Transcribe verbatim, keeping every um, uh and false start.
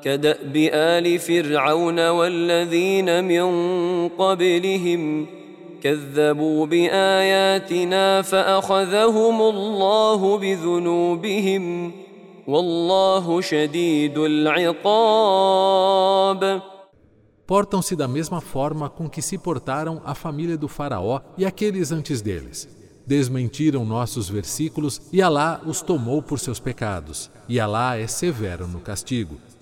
كدأب آل فرعون والذين من قبلهم كذبوا بآياتنا فأخذهم الله بذنوبهم والله شديد العقاب. Portam-se da mesma forma com que se portaram a família do faraó e aqueles antes deles. Desmentiram nossos versículos e Alá os tomou por seus pecados, e Alá é severo no castigo.